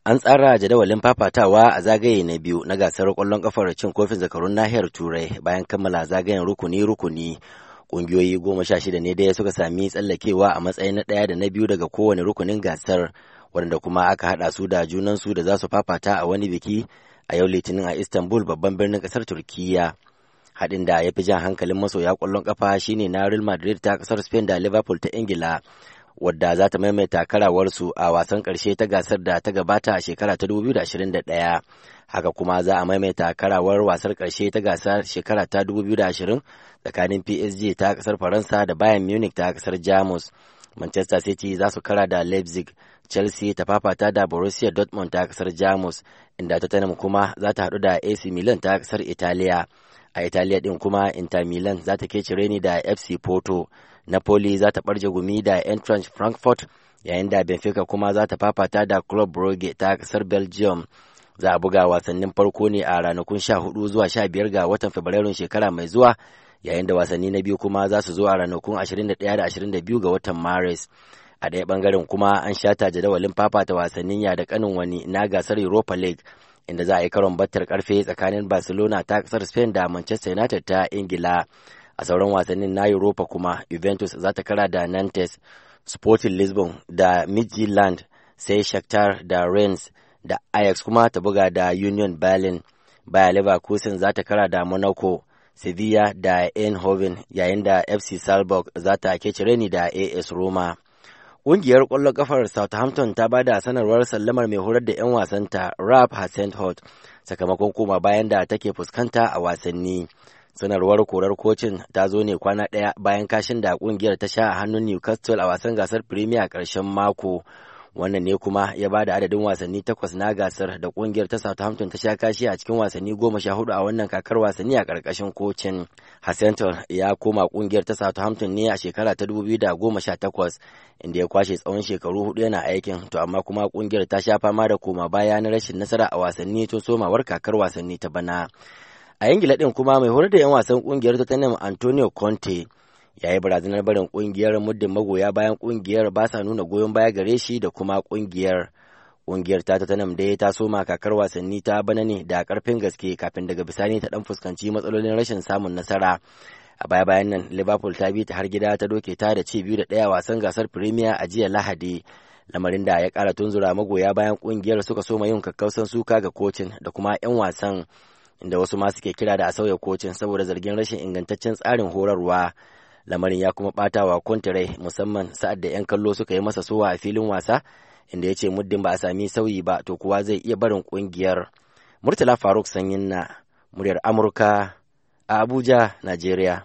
An tsara jadawalin fafatawa a zagaye na biyu na gasar ƙwallon ƙafar cin kofin zakarun nahiyar Turai bayan kammala zagayen rukuni-rukuni. Ƙungiyoyi 16 ne dai suka sami tsallakewa a matsayin na ɗaya da na biyu daga kowane rukunin gasar, waɗanda kuma aka haɗa su da junansu da za su fafata a wani biki a yau Litinin a Istanbul, babban birnin ƙasar Turkiyya. Haɗin da ya fi jan hankalin masoya ƙwallon ƙafa shine na Real Madrid ta ƙasar Spain da Liverpool ta Ingila, wadda za ta maimaita karawarsu a wasan ƙarshe ta gasar da ta gabata a shekara ta 2021. Haka kuma za a maimaita karawar wasar ƙarshe ta gasar shekara ta 2020 tsakanin PSG ta ƙasar Faransa da Bayern Munich ta ƙasar Jamus. Manchester City za su kara da Leipzig, Chelsea ta fafata da Borussia Dortmund ta ƙasar Jamus, inda Tottenham kuma za ta haɗu da AC Milan ta ƙasar Italiya. A Italiya ɗin kuma Inter Milan za ta kece reni da FC Porto. Napoli za ta ɓarje gumi da Eintracht Frankfurt, yayin da Benfica kuma za ta fafata da Club Brugge ta ƙasar Belgium. Za a buga wasannin farko ne a ranakun 14 zuwa 15 ga watan Fabrairun shekara mai zuwa, yayin da wasanni na biyu kuma za su zo a ranakun 21 da 22 ga watan Maris. A ɗaya ɓangaren kuma an shata jadawalin fafata wasannin ya da kanin wani na gasar Europa League, inda za a yi karon battar karfe tsakanin Barcelona ta ƙasar Spain da Manchester United ta Ingila. A sauran wasannin na Europa kuma Juventus za ta kara da Nantes, Sporting Lisbon da Midtjylland, sai Shakhtar da Rennes, da Ajax kuma ta buga da Union Berlin. Bayer Leverkusen za ta kara da Monaco, Sevilla da Eindhoven, yayin da FC Salzburg za ta kece reni da AS Roma. Ƙungiyar ƙwallon ƙafar Southampton ta ba da sanarwar sallamar mai horar da 'yan wasanta Ralph Hasenhuttl sakamakon koma bayan da take fuskanta a wasanni. Sanarwar korar kocin ta zo ne kwana ɗaya bayan kashin da ƙungiyar ta sha a hannun Newcastle a wasan gasar Premier ƙarshen mako. Wannan ne kuma ya ba da adadin wasanni 8 na gasar da ƙungiyar ta Southampton ta sha kashi a cikin wasanni 14 a wannan kakar wasanni a ƙarƙashin kocin. Hasenhuttl ya koma ƙungiyar ta Southampton ne a shekara ta 2018, inda ya kwashe tsawon shekaru 4 yana aikin, to amma kuma ƙungiyar ta sha fama da koma baya na rashin nasara a wasanni tun somawar kakar wasanni ta bana. A Ingila ɗin kuma mai horar da 'yan wasan ƙungiyar Tottenham Antonio Conte ya yi barazanar barin ƙungiyar muddin magoya bayan ƙungiyar ba sa nuna goyon baya gare shi da kuma ƙungiyar. Ƙungiyar ta Tottenham dai ta soma kakar wasanni ta bana ne da ƙarfin gaske kafin daga bisani ta ɗan fuskanci matsalolin rashin samun nasara. A baya-bayan nan Liverpool ta bi ta har gida ta doke ta da ci 2-1 wasan gasar Premier a jiya Lahadi, lamarin da ya ƙara tunzura magoya bayan ƙungiyar suka soma yin kakkausan suka ga kocin da kuma 'yan wasan, inda wasu ma suke kira da a sauya kocin saboda zargin rashin ingantaccen tsarin horarwa. Lamarin ya kuma ɓata wa Conte rai, musamman sa'ad da 'yan kallo suka yi masa sowa a filin wasa, inda ya ce muddin ba a sami sauyi ba to kuwa zai iya barin ƙungiyar. Murtala Faruk Sanyin na muryar Amurka a Abuja, Najeriya.